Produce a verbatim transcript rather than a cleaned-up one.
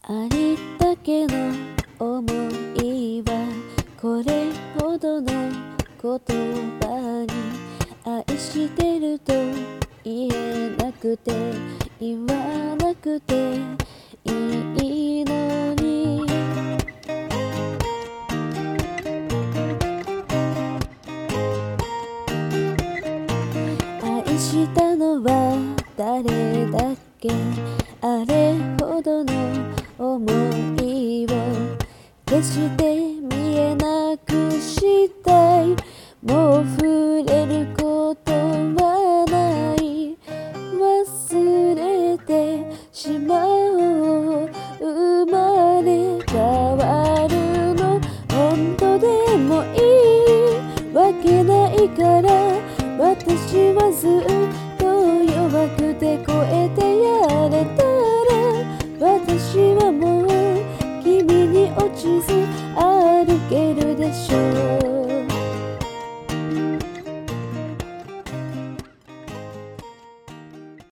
ありったけの思いはこれほどの言葉に愛してると言えなくて言わなくていいのに愛したのは誰だっけあれほどの想いを決して見えなくしたいもう触れることはない忘れてしまおう生まれ変わるの本当でもいいわけないから私はずっと弱くて超えてやれたら私はもう君に落ちず歩けるでしょう